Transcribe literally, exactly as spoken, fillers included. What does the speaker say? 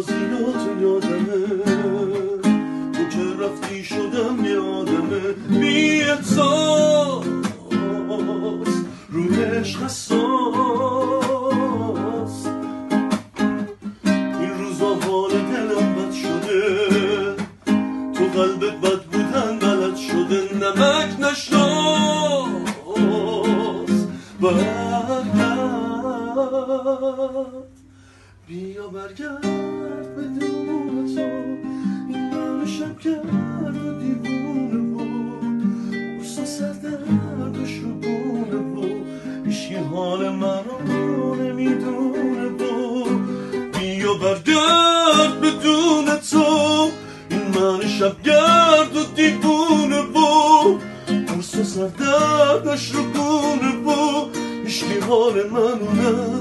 بازیات یادمه، تو که رفتی شدم یه آدمه بی احساس، رو عشق حساس. این روزا حال دلم بد شده، تو قلبت بد بودن بلد شده، نمک نشناس برگرد، بیا برگرد بدون تو. این من شب کرد و دیوونه بود، بورسا سردرد و شبونه بود، هیچی حال من رو نمیدونه بود. بیا برگرد بدون تو، این من شب گرد و دیوونه بود، بورسا سردردش رو گونه بود، هیچی حال من رو